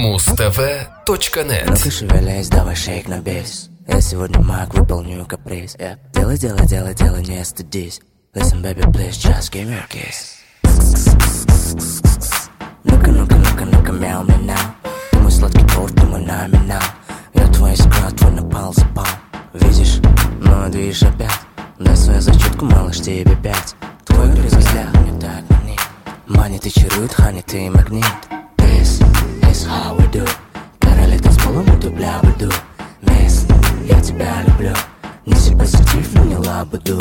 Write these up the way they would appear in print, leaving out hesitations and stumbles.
Muztv.net. Ну-ка шевелясь, давай шейк на бейс. Я сегодня маг, выполню каприз. Делай, делай, делай, делай, не стыдись. Listen, baby, please, just give me a kiss. Ну-ка, ну-ка, ну-ка, ну-ка, мяу, мяу. Ты мой сладкий торт, ты мой номинал. Я твой искра, твой напал, запал. Видишь, ну движешь опять. Дай свою зачетку, малыш, тебе 5. Твой грязный взгляд мне так манит. Манит и чарует, ханит и магнит. This is how we do. Короли танцпола, мы дубля буду. Мисс, я тебя люблю. Неси позитив, но не лабуду.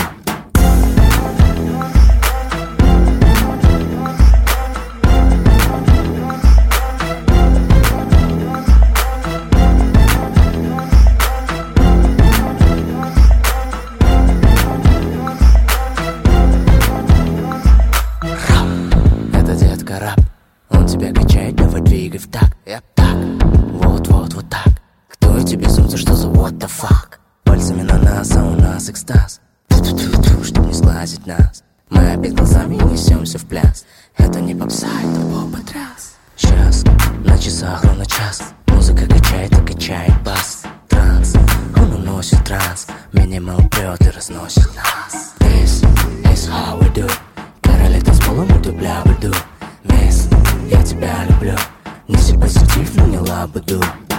Это детка раб. Он тебя качает, давай двигай в такт. Так, вот так. Кто эти безумцы, что за what the fuck? Пальцами на нас, а у нас экстаз. Ту-ту-ту-ту, чтоб не сглазить нас. Мы опять глазами несемся в пляс. Это не попса, это поп-потряс. Сейчас, на часах ровно час. Музыка качает и качает бас. Транс, он уносит транс. Минимал прет и разносит нас. This is how we do. Короли танцпола, мы дубля буду. Мисс, я тебя люблю. Неси позитив, но не лабуду.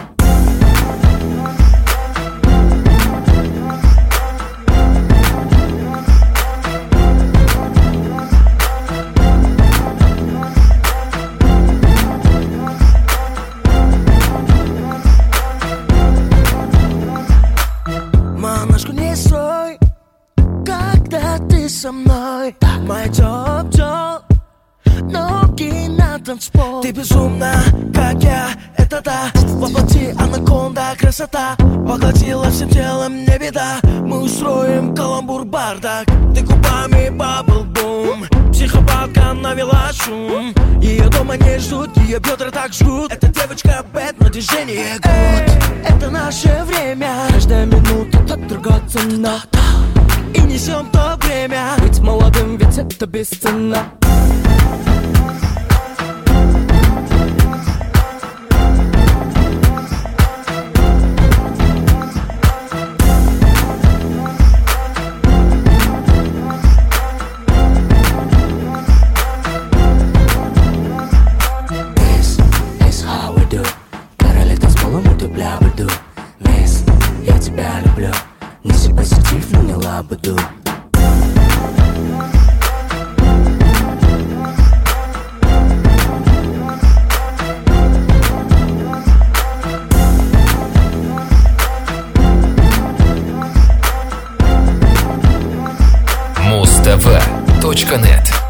Мамашку не строй, когда ты со мной. Моя топ-топ, ноги на танцпол. Ты безумна, как я, это да. Воплоти анаконда, красота. Поглотила всем телом, не беда. Мы устроим каламбур, бардак. Ты губами бабл-бум. Психопатка навела шум. Ее дома не ждут, ее бедра так жгут. Эта девочка бэд, но движение гуд. Это наше время. Каждая минута так другая цена. И несем то время. Быть молодым, ведь это бесценно. This is how we do. Короли танцпола, мы дубля буду. Мисс, я тебя люблю. Неси позитив, но не лабуду. Muztv.net.